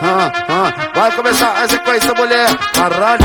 Vai começar a sequência, mulher. Caralho.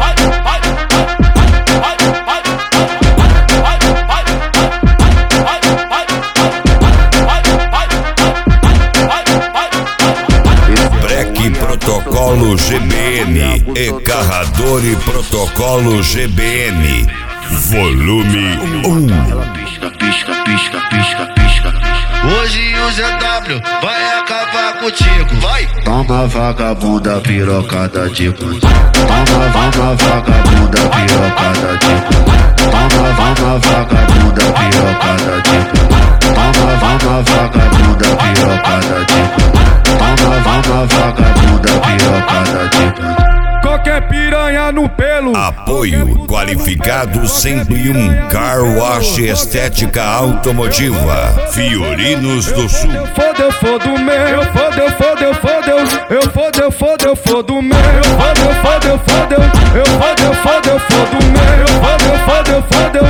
Break Protocolo GBN e Carradori Protocolo GBN. Volume 1. Ela pisca, pisca, pisca, pisca, pisca. Hoje o ZW vai acabar contigo, vai! Toma vagabunda pirocada de cu. Toma vagabunda pirocada de cu. Toma vagabunda pirocada de cu. Toma vagabunda pirocada de cu. Toma vagabunda pirocada de cu. Qualquer piranha no pelo. Apoio qualificado 101 Car Wash Estética Automotiva Fiorinos do Sul. Eu fodo meu, eu fodo meu, eu fodo meu, eu fodo meu, eu fodo meu, eu fodo meu, eu fodo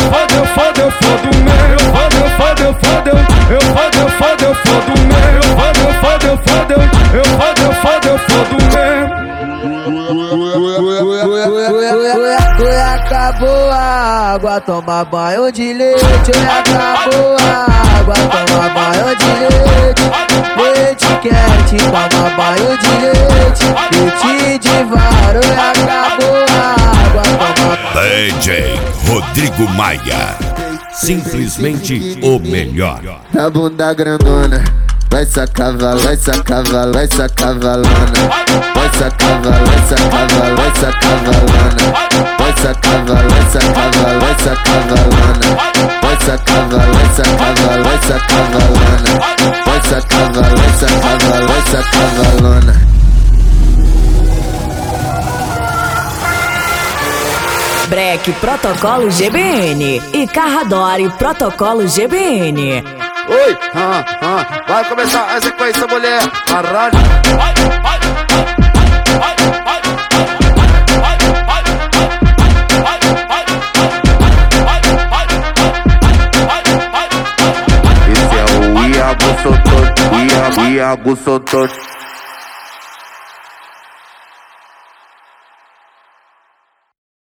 Acabou a água, toma banho de leite. Acabou a água, toma banho de leite. Leite quente, toma banho de leite. Leite de varo, acabou a água, toma. DJ Rodrigo Maia, simplesmente o melhor. A bunda grandona, vai sacar vala, vai sacar vala, vai sacar valona. Vai sacar vala, vai sacar vala, vai sacar valona. Vai sacar vala, vai sacar vala, vai sacar valona. Vai sacar vala, vai sacar vala, vai sacar valona. Vai sacar vala, vai sacar vala, vai sacar valona. Break Protocolo GBN e Carradori Protocolo GBN. Oi, vai começar a sequência, mulher. Caralho. Esse é o Iago Sotor, Iago Sotor.